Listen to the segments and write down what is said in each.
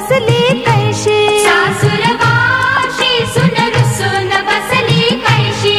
बसली कैशी. सासूरवाशी सुन रुसून बसली कैशी.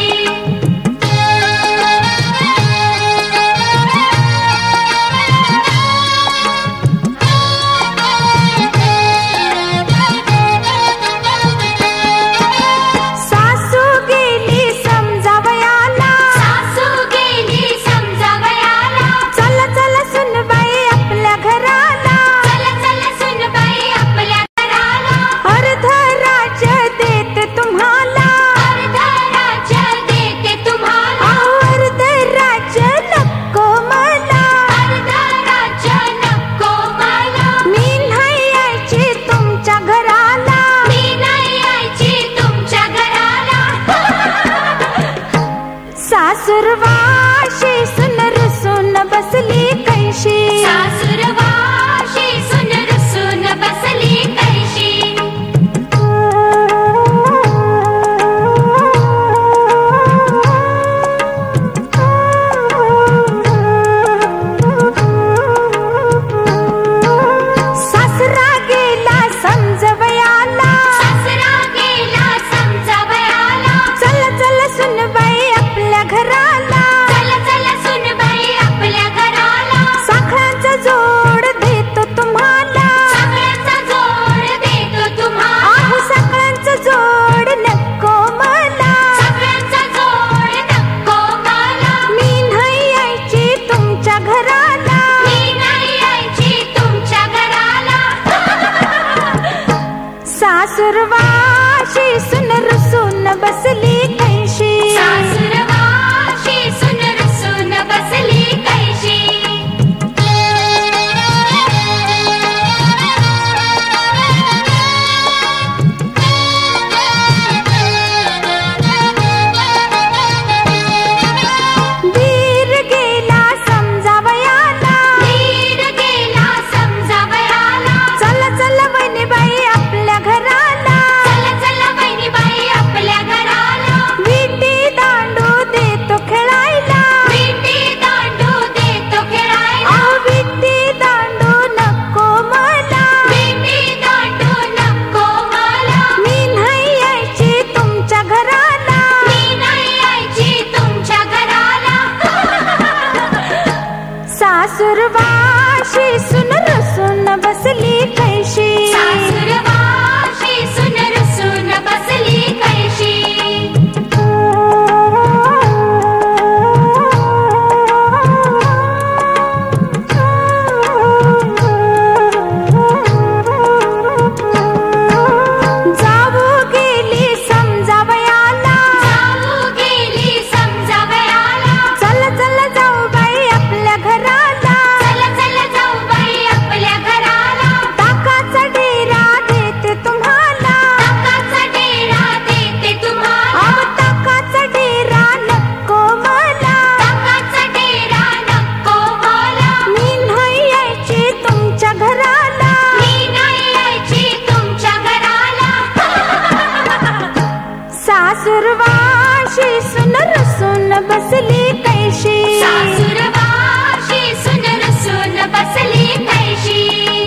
सासू गेली समजावयाला. सासू गेली समजावयाला. चल चल सुनबाई आपल्या घराला. चल चल सुनबाई आपल्या घराला. अर्ध राज्य देते तुम्हाला. अर्ध राज्य देते तुम्हाला. अर्ध राज्य नको मला. अर्ध राज्य नको मला. मी नाही यायची तुमच्या घराला. मी नाही यायची तुमच्या घराला. सासूरवाशी सुन रुसून बसली कैशी. सासूरवाशी सुन रुसून बसली कैशी. सासरा गेला समजवयाला. सासरा गेला समजावयाला. चल चल सुनबाई आपल्या घराला. चल चल सुनबाई आपल्या घराला. साखळांचा जोड देतो तुम्हाला. सगळ्यांचा जोड देतो तुम्हाला. आहो साखळांचा जोड नको मला. सगळ्यांचा जोड नको मला. मी नाही यायची तुमच्या घराला. मी नाही यायची तुमच्या घराला. सासूरवाशी सुन रुसून बसली कैशी. सासूरवाशी सुन रुसून बसली कैशी. दीर गेला समजावयाला. धीर गेला समजावयाला. चल चल वहिनीबाई आपल्या घराला. चल चल बहिणीबाई आपल्या घराला. विटी दांडू देतो खेळायला. विटी दांडू देतो खेळायला. आहो विटी दांडू नको मला. विटी दांडू नको मला. मी नाही यायची तुमच्या घराला. मी नाही यायची तुमच्या घराला. सासूरवाशी सुन रुसून बसली कैशी. सासूरवाशी सुन रुसून बसली कैशी. जाऊ गेली समजावयाला. जाऊ गेली समजावयाला. चल चल जाऊ बाई आपल्या घराला. चल चल जाऊ बाई आपल्या घराला. ताकाचा डेरा देते तुम्हाला. ताकाचा डेरा देते तुम्हाला. आहो ताकाचा डेरा नको मला. ताकाचा डेरा नको मला. मी नाही यायची तुमच्या घराला. मी नाही यायची तुमच्या घराला. सासूरवाशी सुन रुसून बसली कैशी. सासूरवाशी सुन रुसून बसली कैशी.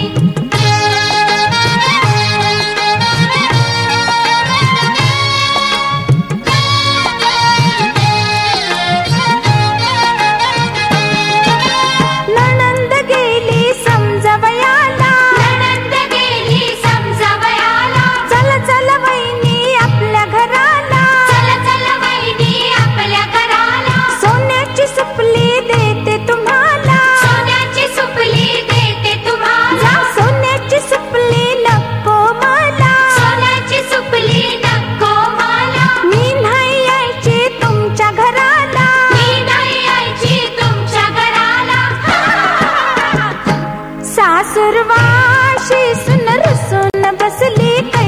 नणंद गेली समजावयाला. नणंद गेली समजावयाला. चल चल वहिनी आपल्या घराला. चल चल वहिनी आपल्या घराला. सोन्याची सुपली देते तुम्हाला. सोन्याची सुपली देते तुम्हाला. जा सोन्याची सुपली नको मला. सोन्याची सुपली नको मला. मी नाही यायची तुमच्या घराला. मी नाही यायची तुमच्या घराला. सासूरवाशी सुन रुसून बसली